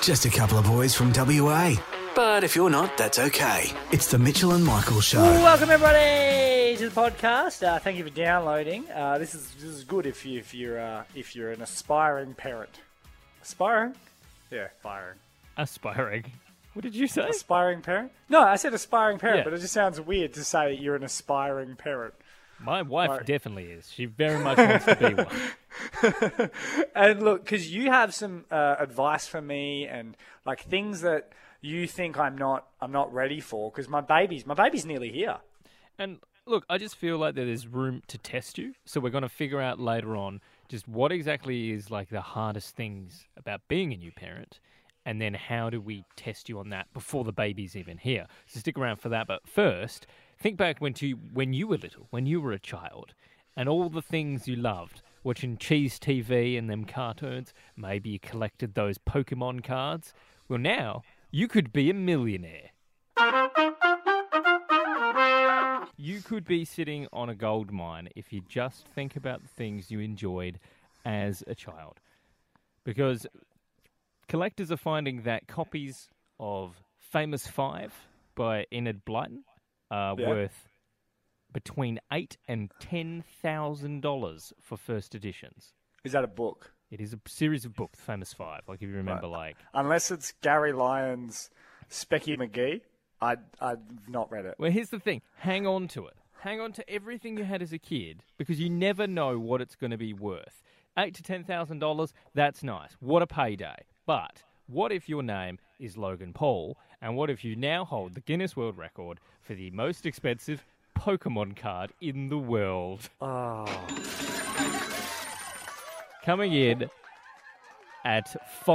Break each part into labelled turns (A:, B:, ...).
A: Just a couple of boys from WA. But if you're not, that's okay. It's the Mitchell and Michael Show.
B: Welcome everybody to the podcast. Thank you for downloading. This is good if you're an aspiring parent. Aspiring? Yeah, aspiring.
C: Aspiring. What did you say?
B: Aspiring parent? No, I said aspiring parent,
C: Yeah.
B: but it just sounds weird to say you're an aspiring parent.
C: My wife
B: Right.
C: definitely is. She very much wants to be one.
B: And look, because you have some advice for me and like things that you think I'm not ready for because my baby's nearly here.
C: And look, I just feel like there's room to test you. So we're going to figure out later on just what exactly is like the hardest things about being a new parent. And then how do we test you on that before the baby's even here? So stick around for that. But first, think back when you were little, when you were a child, and all the things you loved. Watching Cheese TV and them cartoons. Maybe you collected those Pokemon cards. Well, now you could be a millionaire. You could be sitting on a gold mine if you just think about the things you enjoyed as a child. Because collectors are finding that copies of Famous Five by Enid Blyton are worth between $8,000 and $10,000 for first editions.
B: Is that a book?
C: It is a series of books, Famous Five. Like if you remember,
B: Unless it's Gary Lyons' Specky McGee, I've not read it.
C: Well, here's the thing. Hang on to it. Hang on to everything you had as a kid because you never know what it's going to be worth. $8,000 to $10,000, that's nice. What a payday. But what if your name is Logan Paul? And what if you now hold the Guinness World Record for the most expensive Pokemon card in the world?
B: Oh.
C: Coming in at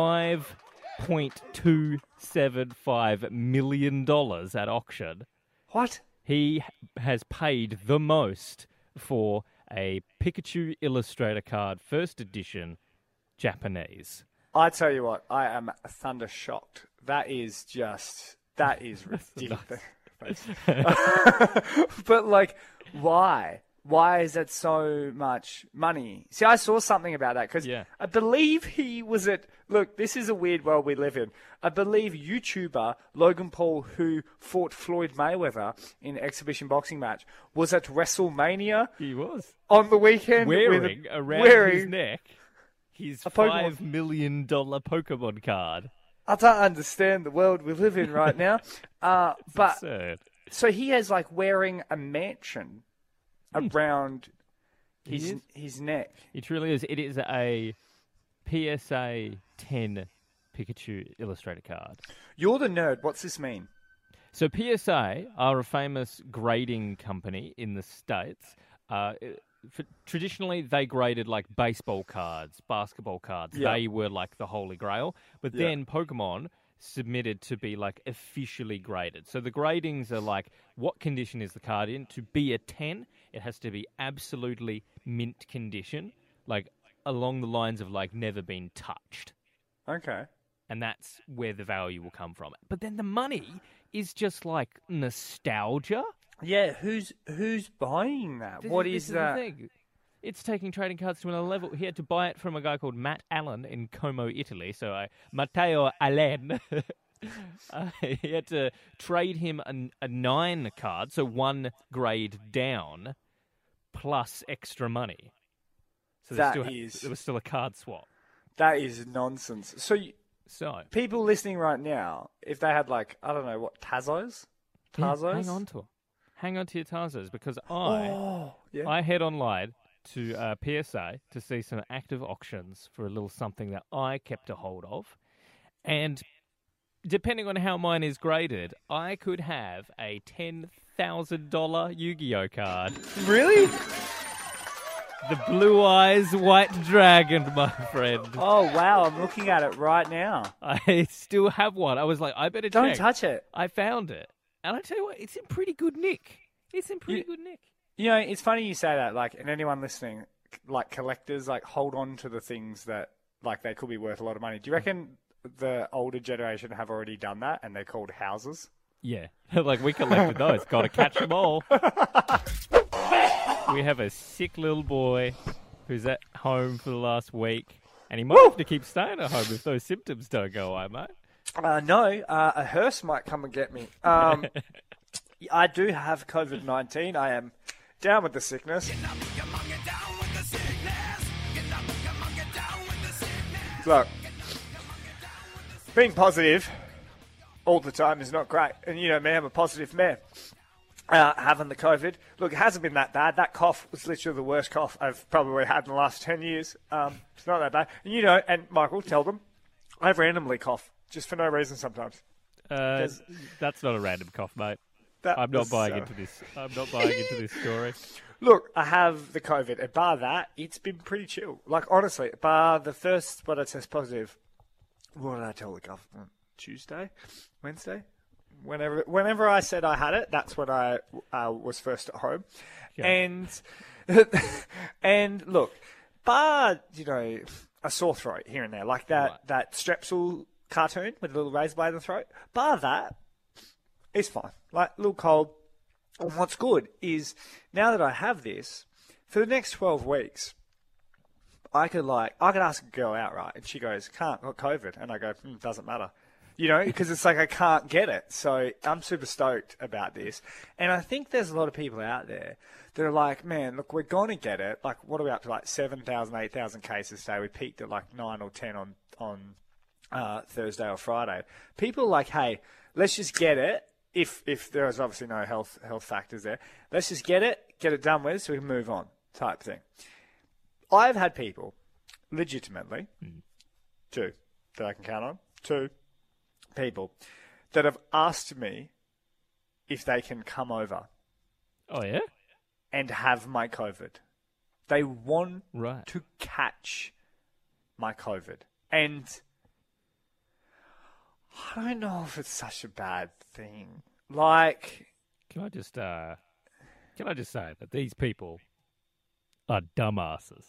C: $5.275 million at auction.
B: What?
C: He has paid the most for a Pikachu Illustrator card, first edition, Japanese.
B: I tell you what, I am thunder shocked. That is ridiculous. But like, why? Why is that so much money? See, I saw something about that because I believe he was at... Look, this is a weird world we live in. I believe YouTuber Logan Paul, who fought Floyd Mayweather in an exhibition boxing match, was at WrestleMania.
C: He was.
B: On the weekend.
C: Wearing around his neck his $5 million Pokemon card.
B: I don't understand the world we live in right now. But
C: absurd.
B: So he has like wearing a mansion around his neck.
C: It truly is. It is a PSA 10 Pikachu Illustrator card.
B: You're the nerd. What's this mean?
C: So PSA are a famous grading company in the States. Traditionally, they graded like baseball cards, basketball cards.
B: Yeah.
C: They were like the holy grail. But then Pokemon submitted to be like officially graded. So the gradings are like, what condition is the card in? To be a 10, it has to be absolutely mint condition, like along the lines of like never been touched.
B: Okay.
C: And that's where the value will come from. But then the money is just like nostalgia.
B: Yeah, who's buying that? What is that?
C: The thing. It's taking trading cards to another level. He had to buy it from a guy called Matt Allen in Como, Italy. So Matteo Allen. He had to trade him a 9 card, so 1 grade down, plus extra money. So there was still a card swap.
B: That is nonsense. So people listening right now, if they had like, I don't know, what, Tazos?
C: Hang on to them. Hang on to your Tazos because I head online to PSA to see some active auctions for a little something that I kept a hold of. And depending on how mine is graded, I could have a $10,000 Yu-Gi-Oh card.
B: Really?
C: The Blue Eyes White Dragon, my friend.
B: Oh, wow. I'm looking at it right now.
C: I still have one. I was like, I better check.
B: Don't touch it.
C: I found it. And I tell you what, it's in pretty good nick. Good nick.
B: You know, it's funny you say that, like, and anyone listening, like, collectors, like, hold on to the things that, like, they could be worth a lot of money. Do you reckon the older generation have already done that and they're called houses?
C: Yeah. Like, we collected those. Got to catch them all. We have a sick little boy who's at home for the last week. And he might have to keep staying at home if those symptoms don't go away, mate.
B: No, a hearse might come and get me. I do have COVID-19. I am down with the sickness. Look, being positive all the time is not great. And you know me, I'm a positive man. Having the COVID. Look, it hasn't been that bad. That cough was literally the worst cough I've probably had in the last 10 years. It's not that bad. And you know, and Michael, tell them, I randomly cough, just for no reason sometimes.
C: That's not a random cough, mate. I'm not buying into this. I'm not buying into this story.
B: Look, I have the COVID, and bar that, it's been pretty chill. Like, honestly, bar the first, when I test positive, what did I tell the government? Tuesday? Wednesday? Whenever I said I had it, that's when I was first at home. Yeah. And look, bar, you know, a sore throat here and there, like that Strepsil cartoon with a little razor blade in the throat, bar that, it's fine. Like, a little cold. And what's good is, now that I have this, for the next 12 weeks, I could ask a girl out, right? And she goes, got COVID. And I go, doesn't matter. You know, because it's like I can't get it. So I'm super stoked about this. And I think there's a lot of people out there that are like, man, look, we're going to get it. Like, what are we up to? Like 7,000, 8,000 cases today. We peaked at like 9 or 10 on Thursday or Friday. People are like, hey, let's just get it. If there is obviously no health factors there, let's just get it done with so we can move on type thing. I've had people, legitimately, two, that I can count on, two people that have asked me if they can come over.
C: Oh, yeah?
B: And have my COVID. They want to catch my COVID. And I don't know if it's such a bad thing. Like,
C: can I just say that these people are dumbasses?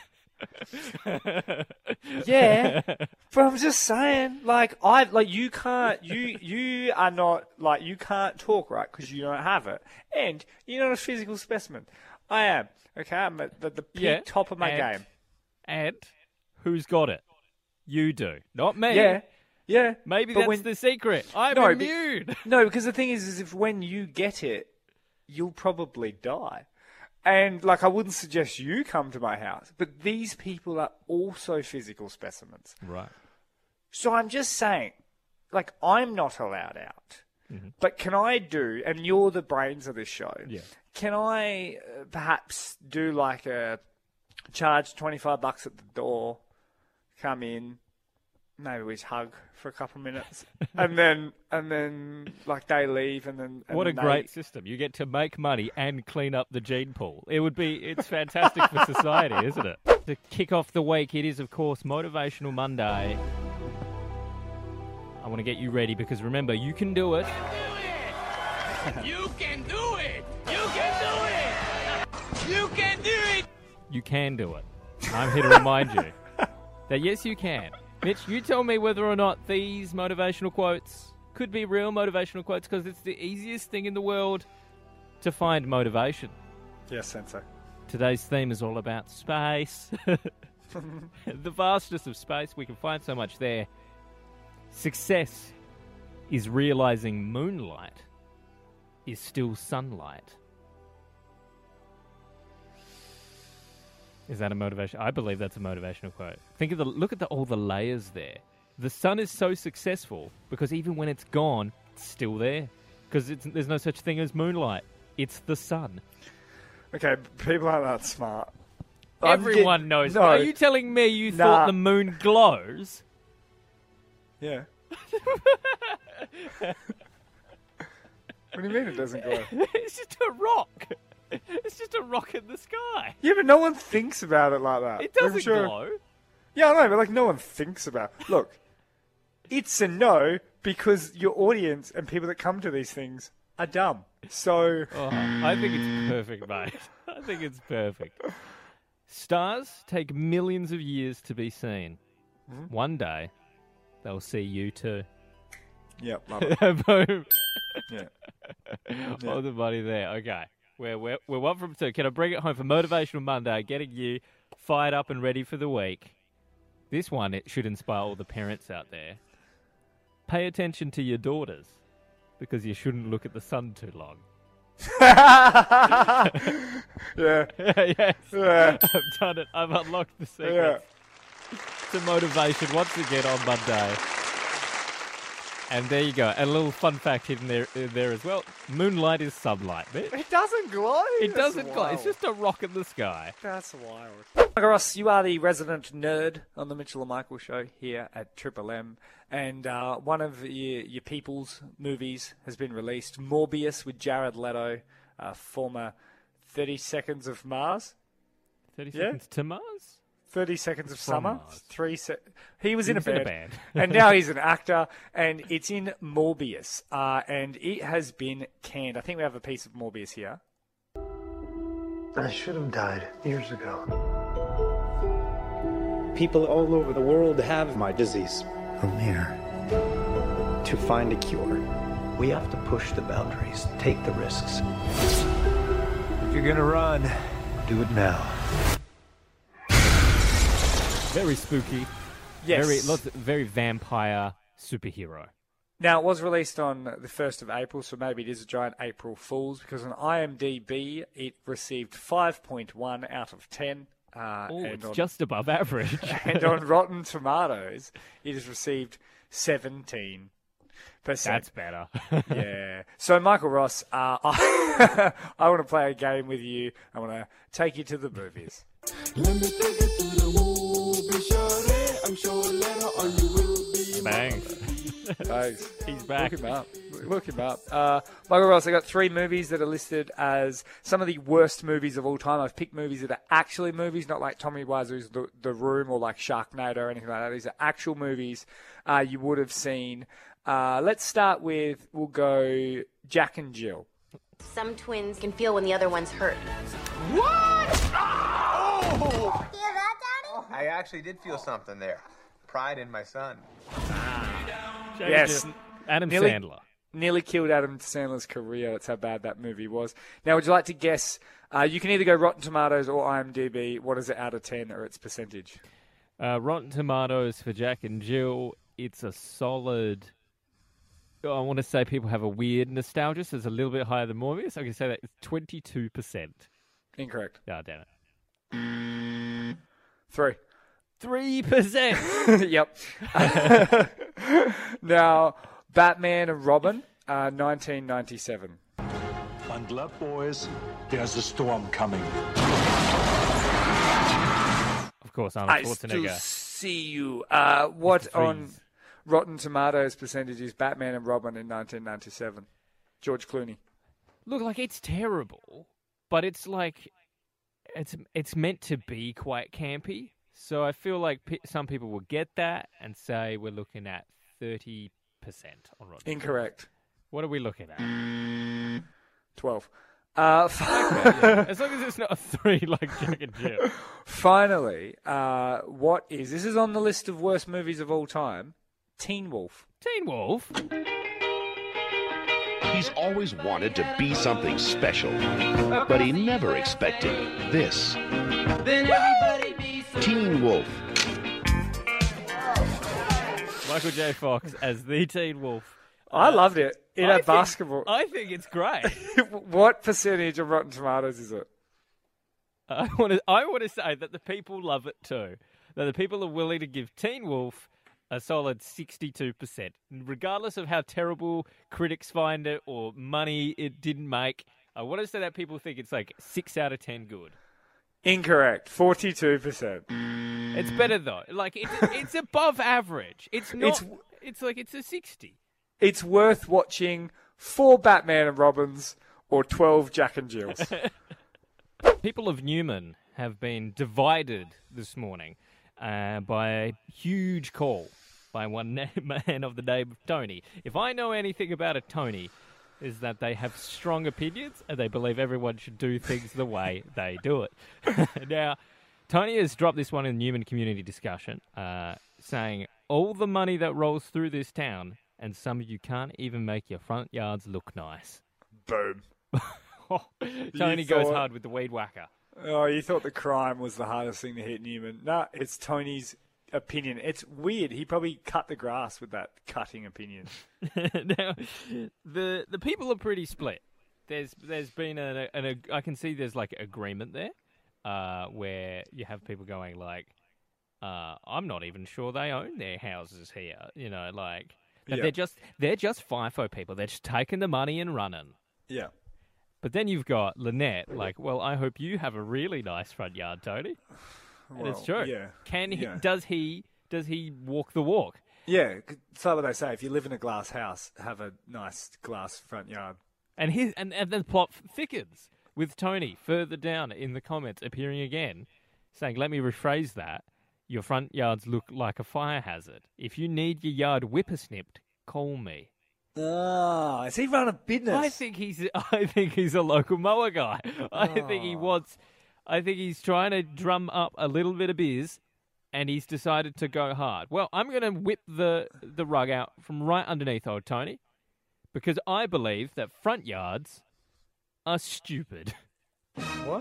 B: Yeah, but I'm just saying, you can't, you are not, like, you can't talk right because you don't have it, and you're not a physical specimen. I am. Okay, I'm at the peak top of my game.
C: And who's got it? You do, not me.
B: Yeah.
C: Maybe that's the secret. I'm immune.
B: No, because the thing is if when you get it, you'll probably die. And, like, I wouldn't suggest you come to my house, but these people are also physical specimens.
C: Right.
B: So I'm just saying, like, I'm not allowed out. Mm-hmm. But can I do, and you're the brains of this show, can I perhaps do, like, a charge $25 at the door, come in, maybe we just hug for a couple of minutes, and then like they leave, and then
C: what a great system! You get to make money and clean up the gene pool. It's fantastic for society, isn't it? To kick off the week, it is of course Motivational Monday. I want to get you ready because remember, you can do it.
D: You can do it. You can do it. You can do it.
C: You can do it. I'm here to remind you that yes, you can. Mitch, you tell me whether or not these motivational quotes could be real motivational quotes, because it's the easiest thing in the world to find motivation.
B: Yes, Sensei.
C: Today's theme is all about space. The vastness of space, we can find so much there. Success is realizing moonlight is still sunlight. Is that a motivation? I believe that's a motivational quote. Look at all the layers there. The sun is so successful because even when it's gone, it's still there. Because there's no such thing as moonlight. It's the sun.
B: Okay, people aren't that smart.
C: Everyone knows. No. Are you telling me you thought the moon glows?
B: Yeah. What do you mean it doesn't glow?
C: It's just a rock. It's just a rock in the sky.
B: Yeah, but no one thinks about it like that.
C: It doesn't glow.
B: Yeah, I know, but like no one thinks about it. Look, it's a no because your audience and people that come to these things are dumb. So
C: I think it's perfect, mate. I think it's perfect. Stars take millions of years to be seen. Mm-hmm. One day, they'll see you too.
B: Yep, love it.
C: Boom.
B: Yeah.
C: All the money there. Okay. We're 1 from 2. Can I bring it home for Motivational Monday, getting you fired up and ready for the week? This one, it should inspire all the parents out there. Pay attention to your daughters, because you shouldn't look at the sun too long.
B: Yeah.
C: Yes.
B: Yeah.
C: I've done it. I've unlocked the secret to motivation once again on Monday. And there you go. And a little fun fact hidden there as well. Moonlight is sunlight.
B: It doesn't glow.
C: It doesn't glow. It's just a rock in the sky.
B: That's wild. Michael Ross, you are the resident nerd on the Mitchell and Michael show here at Triple M. And one of your people's movies has been released, Morbius with Jared Leto, former 30 Seconds of Mars.
C: 30 Seconds to Mars?
B: 30 Seconds of Summer.
C: Mars.
B: He was in a band. And now he's an actor, and it's in Morbius. And it has been canned. I think we have a piece of Morbius here.
E: I should have died years ago. People all over the world have my disease. I'm here to find a cure. We have to push the boundaries, take the risks. If you're gonna run, do it now.
C: Very spooky.
B: Yes.
C: Very vampire superhero.
B: Now, it was released on the 1st of April, so maybe it is a giant April Fool's, because on IMDb, it received 5.1 out of 10.
C: It's just above average.
B: And on Rotten Tomatoes, it has received 17%.
C: That's better.
B: Yeah. So, Michael Ross, I want to play a game with you. I want to take you to the movies.
F: Let me take you to the movie, shorty. I'm sure later on you will be
C: Bang.
B: Thanks.
C: He's back.
B: Look him up. Michael Ross, I got 3 movies that are listed as some of the worst movies of all time. I've picked movies that are actually movies, not like Tommy Wiseau's The Room or like Sharknado or anything like that. These are actual movies you would have seen. Let's start with, we'll go Jack and Jill.
G: Some twins can feel when the other one's hurt.
F: What?
G: Oh! Feel that, Daddy?
H: I actually did feel something there. Pride in my son.
B: Yes.
C: Adam Sandler.
B: Nearly killed Adam Sandler's career. That's how bad that movie was. Now, would you like to guess? You can either go Rotten Tomatoes or IMDb. What is it out of 10 or its percentage?
C: Rotten Tomatoes for Jack and Jill, it's a solid... I want to say people have a weird nostalgia, so it's a little bit higher than Morbius. I can say that it's 22%.
B: Incorrect.
C: Oh, damn it.
B: 3%.
C: 3%!
B: Yep. Now, Batman and Robin, 1997.
I: Bundle up, boys. There's a storm coming.
C: Of course, Arnold Schwarzenegger.
B: I still see you. What on Rotten Tomatoes percentage is Batman and Robin in 1997? George Clooney.
C: Look, like, it's terrible, but it's like... It's meant to be quite campy. So I feel like some people will get that and say we're looking at 30% on Rotten.
B: Incorrect.
C: What are we looking at?
B: 12.
C: Yeah. As long as it's not a 3 like Jack and Jill.
B: Finally, this is on the list of worst movies of all time, Teen Wolf.
C: Teen Wolf?
J: He's always wanted to be something special, but he never expected this.
D: Then everybody be
J: Teen Wolf.
C: Michael J. Fox as the Teen Wolf.
B: I loved it. It had basketball.
C: I think it's great.
B: What percentage of Rotten Tomatoes is it?
C: I want to say that the people love it too. That the people are willing to give Teen Wolf a solid 62%. Regardless of how terrible critics find it or money it didn't make, I want to say that people think it's like 6 out of 10 good.
B: Incorrect. 42%.
C: It's better though. Like it's above average. It's not. It's a 60.
B: It's worth watching 4 Batman and Robins or 12 Jack and Jills.
C: People of Newman have been divided this morning by a huge call by one man of the name of Tony. If I know anything about a Tony, is that they have strong opinions and they believe everyone should do things the way they do it. Now, Tony has dropped this one in the Newman community discussion, saying all the money that rolls through this town, and some of you can't even make your front yards look nice.
B: Boom.
C: Tony goes hard with the weed whacker.
B: Oh, you thought the crime was the hardest thing to hit Newman. No, it's Tony's opinion. It's weird. He probably cut the grass with that cutting opinion.
C: Now, the people are pretty split. There's been I can see there's like agreement there, where you have people going like, I'm not even sure they own their houses here. You know, like they're just FIFO people. They're just taking the money and running.
B: Yeah.
C: But then you've got Lynette, like, well, I hope you have a really nice front yard, Tony. And it's true.
B: Yeah.
C: Does he walk the walk?
B: Yeah, it's like what they say. If you live in a glass house, have a nice glass front yard.
C: And the plot thickens with Tony further down in the comments appearing again, saying, let me rephrase that. Your front yards look like a fire hazard. If you need your yard whippersnipped, call me.
B: Oh, is he run a business?
C: I think he's a local mower guy. I think he's trying to drum up a little bit of biz, and he's decided to go hard. Well, I'm going to whip the rug out from right underneath old Tony, because I believe that front yards are stupid.
B: What?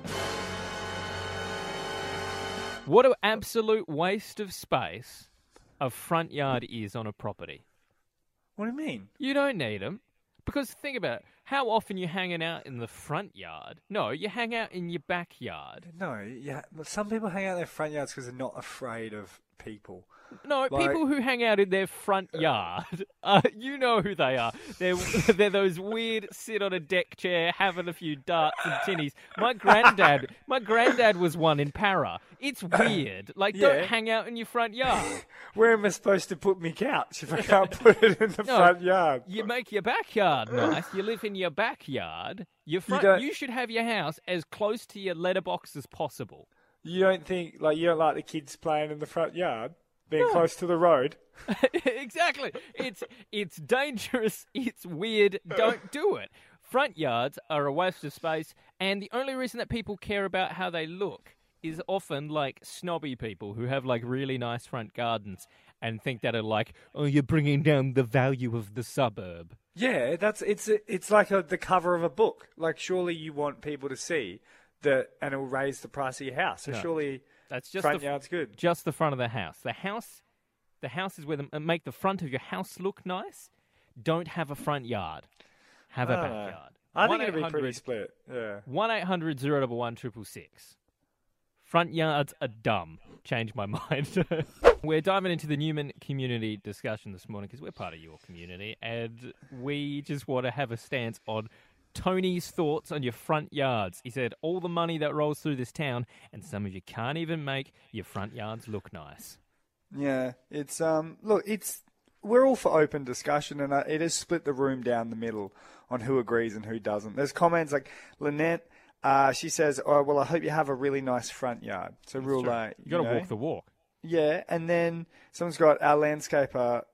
C: What an absolute waste of space a front yard is on a property.
B: What do you mean?
C: You don't need them. Because think about it. How often you hanging out in the front yard? No, you hang out in your backyard.
B: No, yeah. Some people hang out in their front yards because they're not afraid of people.
C: No, people who hang out in their front yard, you know who they are. They're those weird sit on a deck chair having a few darts and tinnies. My granddad was one in Para. It's weird. Like, don't hang out in your front yard.
B: Where am I supposed to put my couch if I can't put it in the front yard?
C: You make your backyard nice. You live in your backyard. You should have your house as close to your letterbox as possible.
B: You don't like the kids playing in the front yard? Being close to the road.
C: Exactly. It's dangerous. It's weird. Don't do it. Front yards are a waste of space, and the only reason that people care about how they look is often like snobby people who have like really nice front gardens and think that are like, oh, you're bringing down the value of the suburb.
B: Yeah, it's like the cover of a book. Like, surely you want people to see that, and it will raise the price of your house. So surely. That's just front yard's good.
C: Just the front of the house. The house is where make the front of your house look nice. Don't have a front yard. Have a backyard.
B: I think it'd be pretty split. Yeah.
C: 1-800-011-666. Front yards are dumb. Changed my mind. We're diving into the Newman community discussion this morning because we're part of your community, and we just want to have a stance on Tony's thoughts on your front yards. He said, all the money that rolls through this town, and some of you can't even make your front yards look nice.
B: Yeah, it's we're all for open discussion, and it has split the room down the middle on who agrees and who doesn't. There's comments like Lynette, she says, oh, well, I hope you have a really nice front yard. So
C: you got to walk the walk.
B: Yeah, and then someone's got, our landscaper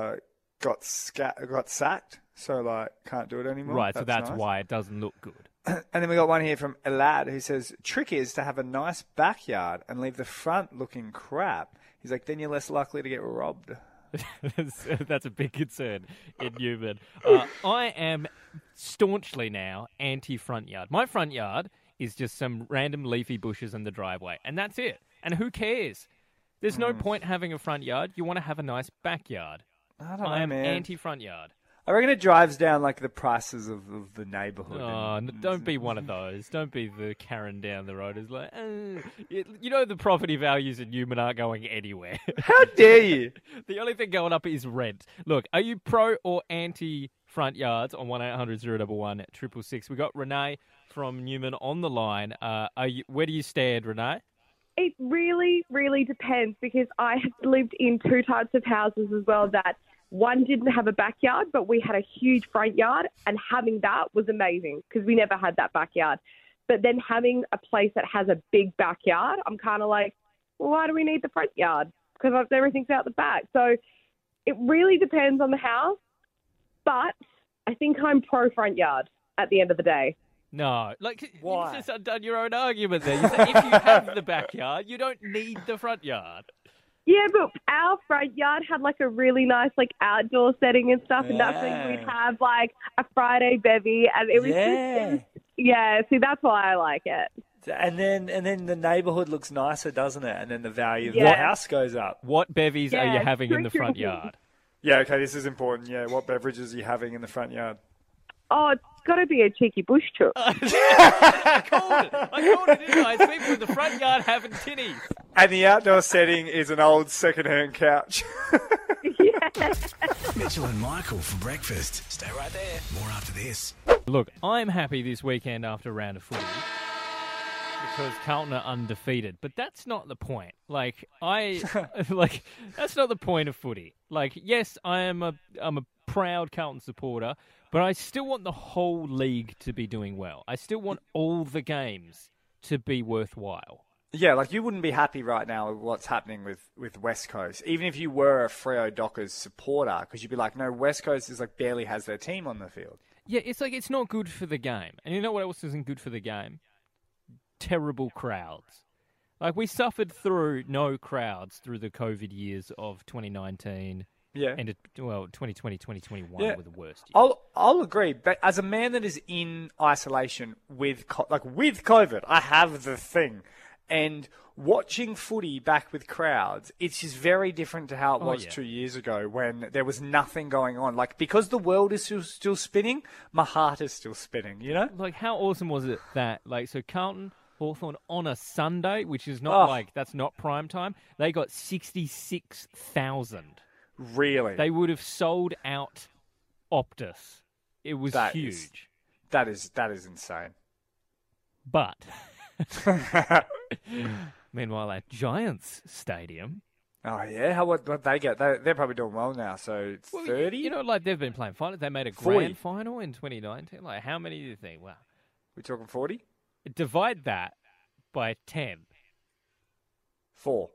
B: got sacked. So, can't do it anymore.
C: Right, so that's nice. Why it doesn't look good.
B: And then we got one here from Elad who says, trick is to have a nice backyard and leave the front looking crap. He's like, then you're less likely to get robbed.
C: That's a big concern in Newman. I am staunchly now anti-front yard. My front yard is just some random leafy bushes in the driveway, and that's it. And who cares? There's no point having a front yard. You want to have a nice backyard. I am anti-front yard.
B: I reckon it drives down the prices of the neighbourhood.
C: Oh, don't be one of those. Don't be the Karen down the road who's like, you know the property values in Newman aren't going anywhere.
B: How dare you?
C: The only thing going up is rent. Look, are you pro or anti front yards on 1-800-011-666? We got Renee from Newman on the line. Where do you stand, Renee?
K: It really, really depends because I have lived in two types of houses as well that one didn't have a backyard, but we had a huge front yard, and having that was amazing because we never had that backyard. But then having a place that has a big backyard, I'm kind of like, well, why do we need the front yard? Because everything's out the back. So it really depends on the house, but I think I'm pro front yard at the end of the day.
C: No, why? You've just undone your own argument there. You said if you have the backyard, you don't need the front yard.
K: Yeah, but our front yard had a really nice outdoor setting and stuff, and that's when we'd have a Friday bevy, and it was just, see, that's why I like it.
B: And then the neighbourhood looks nicer, doesn't it? And then the value of the
K: Yeah.
B: house goes up.
C: What bevies are you
K: Yeah,
C: having in the front
K: true.
C: yard?
B: Yeah, okay, this is important. Yeah, what beverages are you having in the front yard?
K: Oh, it's got to be a cheeky bush chook.
C: I called it, didn't I? It's people in the front yard having tinnies.
B: And the outdoor setting is an old second-hand couch.
A: Mitchell and Michael for breakfast. Stay right there. More after this.
C: Look, I'm happy this weekend after a round of footy because Carlton are undefeated, but that's not the point. That's not the point of footy. Like, yes, I'm a proud Carlton supporter, but I still want the whole league to be doing well. I still want all the games to be worthwhile.
B: Yeah, like you wouldn't be happy right now with what's happening with West Coast, even if you were a Freo Dockers supporter, because you'd be like, no, West Coast is like barely has their team on the field.
C: Yeah, it's like it's not good for the game. And you know what else isn't good for the game? Terrible crowds. Like we suffered through no crowds through the COVID years of 2019.
B: Yeah.
C: And 2020, 2021 were the worst years.
B: I'll agree, but as a man that is in isolation with COVID, I have the thing. And watching footy back with crowds, it's just very different to how it was 2 years ago when there was nothing going on. Like, because the world is still spinning, my heart is still spinning, you know?
C: Like, how awesome was it that, so Carlton, Hawthorn on a Sunday, which is not that's not prime time, they got 66,000.
B: Really?
C: They would have sold out Optus. It was huge.
B: That is insane.
C: But... Meanwhile, at Giants Stadium.
B: Oh, yeah? What they get? They're probably doing well now, so it's 30?
C: You know, they've been playing finals. They made a
B: 40.
C: grand final in 2019. Like, how many do you think? Wow.
B: We're talking 40?
C: Divide that by 10.
B: 4.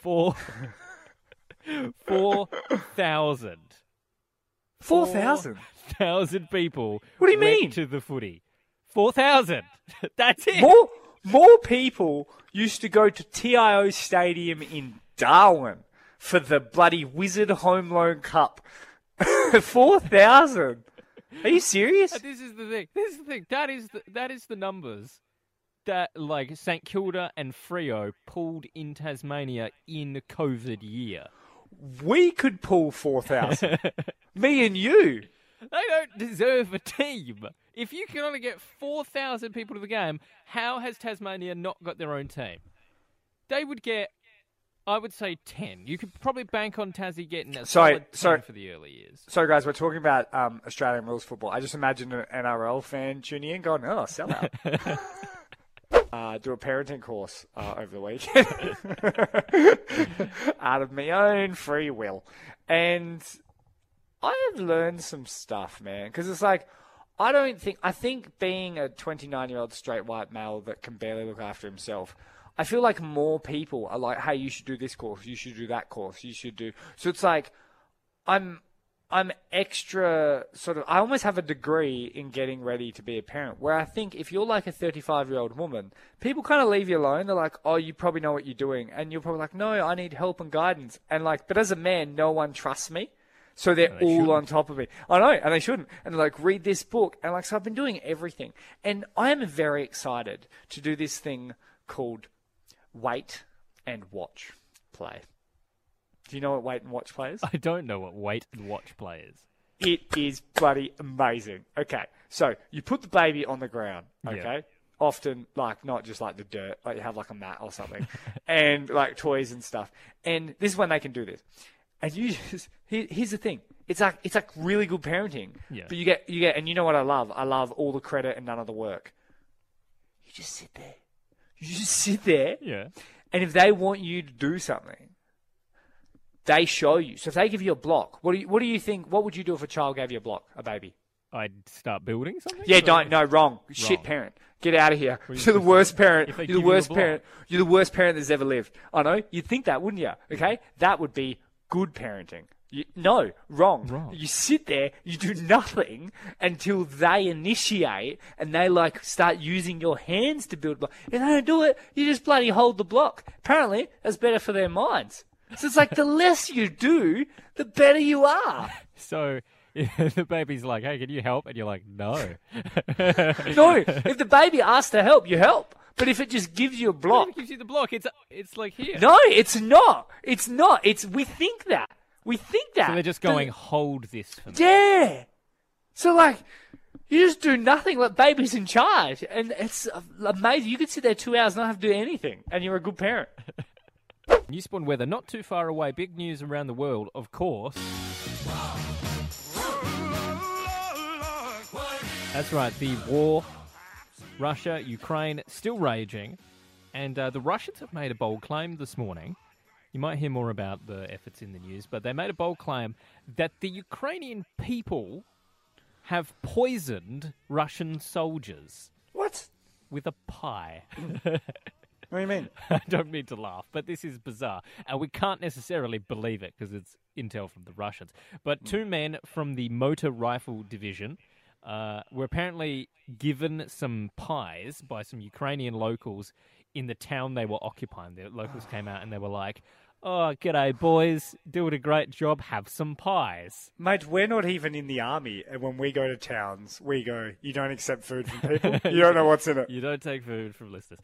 C: 4,000.
B: 4,000?
C: 4,000 people.
B: What do you mean?
C: Went to the footy. 4,000. That's it.
B: More people used to go to TIO Stadium in Darwin for the bloody Wizard Home Loan Cup. 4,000. Are you serious?
C: This is the thing. That is the numbers that St Kilda and Freo pulled in Tasmania in the COVID year.
B: We could pull 4,000. Me and you.
C: They don't deserve a team. If you can only get 4,000 people to the game, how has Tasmania not got their own team? They would get, I would say, 10. You could probably bank on Tassie getting a solid 10 for the early years.
B: So, guys, we're talking about Australian rules football. I just imagine an NRL fan tuning in going, oh, sell out. Do a parenting course over the weekend out of my own free will. And I have learned some stuff, man, because it's like, I think being a 29-year-old straight white male that can barely look after himself, I feel like more people are like, hey, you should do this course, you should do that course, you should do... So it's like, I'm extra I almost have a degree in getting ready to be a parent, where I think if you're like a 35-year-old woman, people kind of leave you alone. They're like, oh, you probably know what you're doing. And you're probably like, no, I need help and guidance. And but as a man, no one trusts me. So they're all on top of me. I know, and they shouldn't. And they're like, read this book. And so I've been doing everything. And I am very excited to do this thing called Wait and Watch Play. Do you know what Wait and Watch Play is?
C: I don't know what Wait and Watch Play is.
B: It is bloody amazing. Okay, so you put the baby on the ground, okay? Yeah. Often, not just the dirt, you have a mat or something, and toys and stuff. And this is when they can do this. And you just, here's the thing. It's like really good parenting.
C: Yeah.
B: But you get, and you know what I love? I love all the credit and none of the work. You just sit there.
C: Yeah.
B: And if they want you to do something, they show you. So if they give you a block, what do you think? What would you do if a child gave you a block, a baby?
C: I'd start building something?
B: Yeah, wrong. Shit parent. Get out of here. You're the worst parent. You're the worst parent. You're the worst parent that's ever lived. I know. You'd think that, wouldn't you? Okay? That would be good parenting. No, wrong. You sit there, you do nothing until they initiate and they start using your hands to build block. If they don't do it, you just bloody hold the block. Apparently, that's better for their minds. So it's the less you do, the better you are.
C: So if the baby's like, hey, can you help? And you're like, no.
B: No, if the baby asks to help, you help. But if it just gives you a block.
C: It gives you the block. It's like here.
B: No, it's not. It's not. We think that. We think that.
C: So they're just going, hold this for me.
B: Yeah. So, like, you just do nothing. Let baby's in charge. And it's amazing. You could sit there 2 hours and not have to do anything. And you're a good parent.
C: New spawn weather, not too far away. Big news around the world, of course. That's right, the war, Russia, Ukraine, still raging. And the Russians have made a bold claim this morning. You might hear more about the efforts in the news, but they made a bold claim that the Ukrainian people have poisoned Russian soldiers.
B: What?
C: With a pie.
B: What do you mean?
C: I don't mean to laugh, but this is bizarre. And we can't necessarily believe it because it's intel from the Russians. But two men from the Motor Rifle Division were apparently given some pies by some Ukrainian locals in the town they were occupying. The locals came out and they were like, oh, g'day, boys. Doing a great job. Have some pies.
B: Mate, we're not even in the army. And when we go to towns, we go, you don't accept food from people. You don't know what's in it.
C: You don't take food from listeners.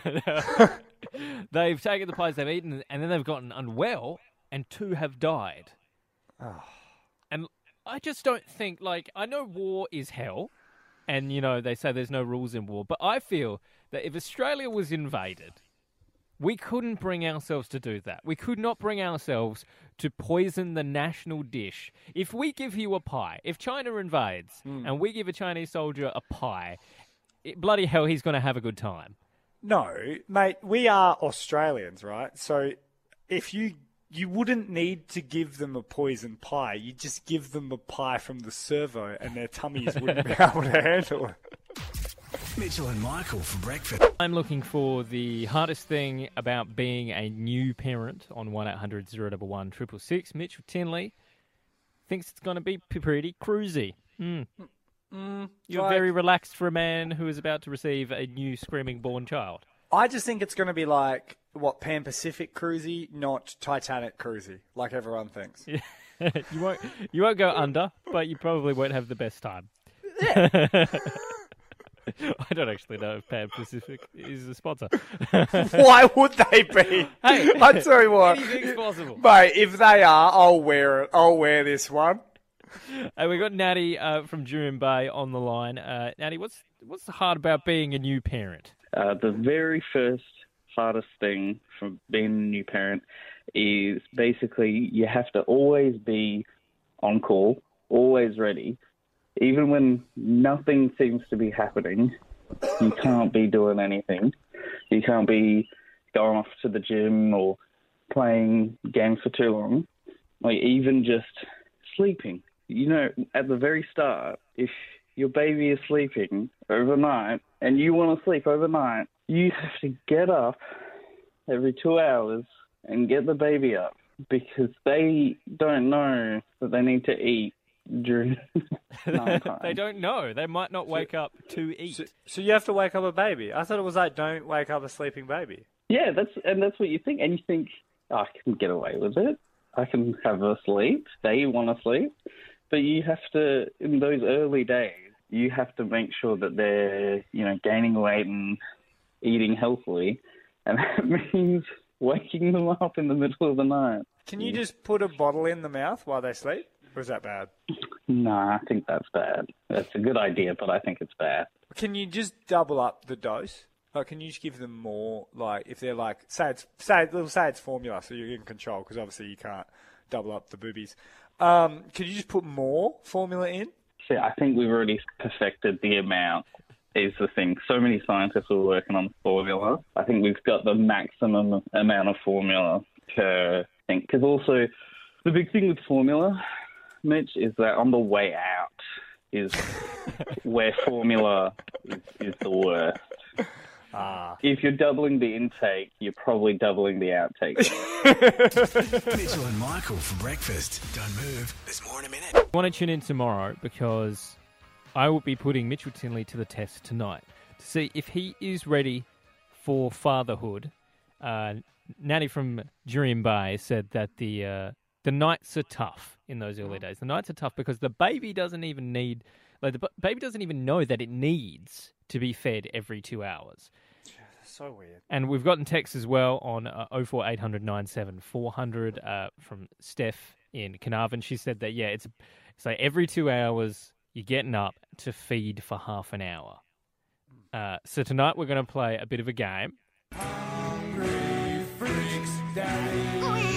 C: They've taken the pies, they've eaten, and then they've gotten unwell, and two have died.
B: Oh.
C: And I just don't think, like, I know war is hell, and, you know, they say there's no rules in war, but I feel that if Australia was invaded, we couldn't bring ourselves to do that. We could not bring ourselves to poison the national dish. If we give you a pie, if China invades and we give a Chinese soldier a pie, bloody hell, he's going to have a good time.
B: No, mate, we are Australians, right? So if you wouldn't need to give them a poison pie, you just give them a pie from the servo and their tummies wouldn't be able to handle it.
A: Mitchell and Michael for breakfast.
C: I'm looking for the hardest thing about being a new parent on 1800 011 666. Mitchell Tinley thinks it's going to be pretty cruisy. You're very relaxed for a man who is about to receive a new screaming born child.
B: I just think it's going to be like, Pan Pacific cruisy, not Titanic cruisy, like everyone thinks.
C: Yeah. You won't go under, but you probably won't have the best time.
B: Yeah.
C: I don't actually know if Pan Pacific is a sponsor.
B: Why would they be?
C: Hey,
B: I tell you what,
C: anything's possible.
B: Mate, if they are, I'll wear it. I'll wear this one.
C: Hey, we got Natty from Jurien Bay on the line. Natty, what's hard about being a new parent?
L: The very first hardest thing from being a new parent is basically you have to always be on call, always ready. Even when nothing seems to be happening, you can't be doing anything. You can't be going off to the gym or playing games for too long. Like, even just sleeping. You know, at the very start, if your baby is sleeping overnight and you want to sleep overnight, you have to get up every 2 hours and get the baby up because they don't know that they need to eat during nighttime.
C: They don't know. They might not wake up to eat.
B: So you have to wake up a baby. I thought it was like, don't wake up a sleeping baby.
L: Yeah, that's what you think. And you think, I can get away with it. I can have a sleep. They want to sleep. But you have to, in those early days, you have to make sure that they're, gaining weight and eating healthily. And that means waking them up in the middle of the night.
B: Can you just put a bottle in the mouth while they sleep? Or is that bad?
L: No, I think that's bad. That's a good idea, but I think it's bad.
B: Can you just double up the dose? Like, can you just give them more, like, if they're like, say it's formula, so you're in control, because obviously you can't double up the boobies. Can you just put more formula in?
L: See, I think we've already perfected the amount, is the thing. So many scientists are working on formula. I think we've got the maximum amount of formula per thing. Because also, the big thing with formula, Mitch, is that on the way out is where formula is the worst. If you're doubling the intake, you're probably doubling the outtake.
A: Mitchell and Michael for breakfast. Don't move. There's more in a minute.
C: I want to tune in tomorrow because I will be putting Mitchell Tinley to the test tonight to see if he is ready for fatherhood. Natty from Jurien Bay said that the nights are tough in those early days. The nights are tough because the baby doesn't even baby doesn't even know that it needs to be fed every 2 hours.
B: So weird.
C: And we've gotten texts as well on 04800 97 400 from Steph in Carnarvon. She said that, it's like every 2 hours you're getting up to feed for half an hour. So tonight we're going to play a bit of a game.
F: Hungry Freaks Daddy.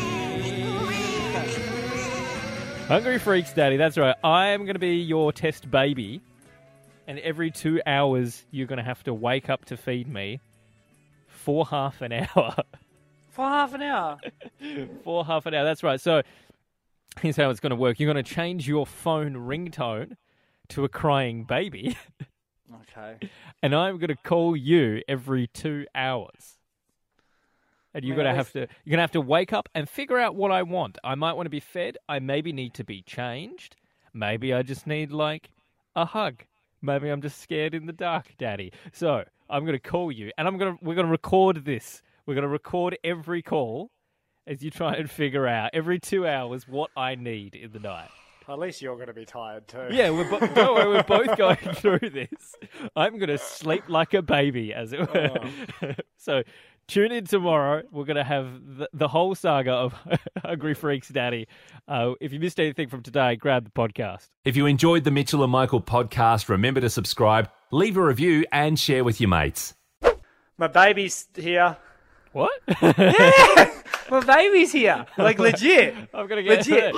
C: Hungry Freaks Daddy, that's right. I am going to be your test baby. And every 2 hours you're going to have to wake up to feed me for half an hour.
B: For half an hour?
C: For half an hour, that's right. So here's how it's going to work. You're going to change your phone ringtone to a crying baby.
B: Okay.
C: And I'm going to call you every 2 hours. And you're going to have to wake up and figure out what I want. I might want to be fed. I maybe need to be changed. Maybe I just need like a hug. Maybe I'm just scared in the dark, Daddy. So I'm going to call you, and we're going to record this. We're going to record every call as you try and figure out every 2 hours what I need in the night.
B: At least you're going to be tired too.
C: Yeah, we're both going through this. I'm going to sleep like a baby, as it were. Oh. So tune in tomorrow. We're going to have the whole saga of Hungry Freaks Daddy. If you missed anything from today, grab the podcast.
M: If you enjoyed the Mitchell and Michael podcast, remember to subscribe, leave a review, and share with your mates.
B: My baby's here.
C: What?
B: Yeah! My baby's here. Like, legit.
C: I'm going to get
B: legit.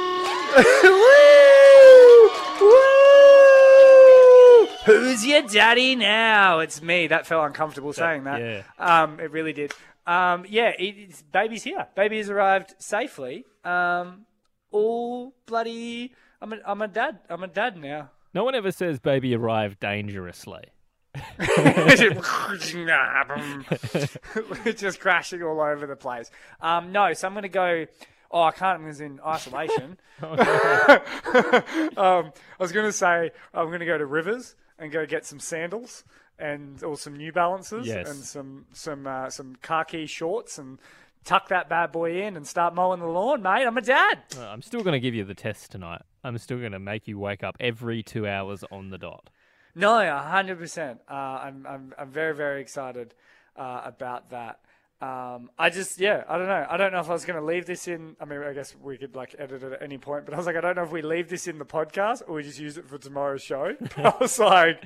B: Who's your daddy now? It's me. That felt uncomfortable saying that.
C: Yeah.
B: It really did. Baby's here. Baby has arrived safely. All bloody. I'm a dad. I'm a dad now.
C: No one ever says baby arrived dangerously.
B: Just crashing all over the place. No, so I'm going to go. Oh, I can't. I was in isolation. I was going to say I'm going to go to Rivers and go get some sandals or some New Balances and some khaki shorts and tuck that bad boy in and start mowing the lawn, mate. I'm a dad.
C: I'm still going to give you the test tonight. I'm still going to make you wake up every 2 hours on the dot.
B: No, 100%. I'm very, very excited about that. I don't know. I don't know if I was going to leave this in. I mean, I guess we could edit it at any point, but I was like, I don't know if we leave this in the podcast or we just use it for tomorrow's show. I was like,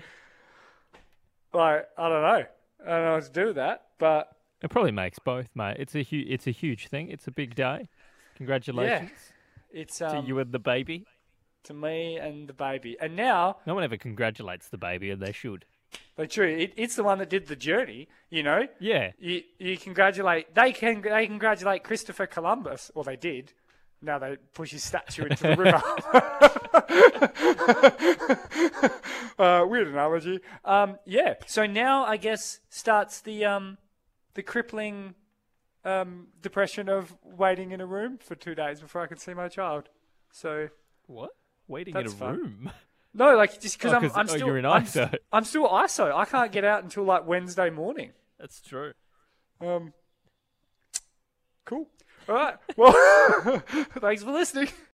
B: I don't know. I don't know what to do with that, but
C: it probably makes both, mate. It's a huge thing. It's a big day. Congratulations.
B: Yeah. It's
C: to you and the baby.
B: To me and the baby. And now
C: no one ever congratulates the baby, and they should.
B: Like, true. It's the one that did the journey, you know?
C: Yeah.
B: You congratulate... They congratulate Christopher Columbus. Well, they did. Now they push his statue into the river. Weird analogy. Yeah. So now, I guess, starts the crippling depression of waiting in a room for 2 days before I can see my child. So...
C: What? Waiting in a room?
B: No, just because I'm still
C: you're in ISO.
B: I'm still ISO. I can't get out until Wednesday morning.
C: That's true.
B: Cool. All right. Well, thanks for listening.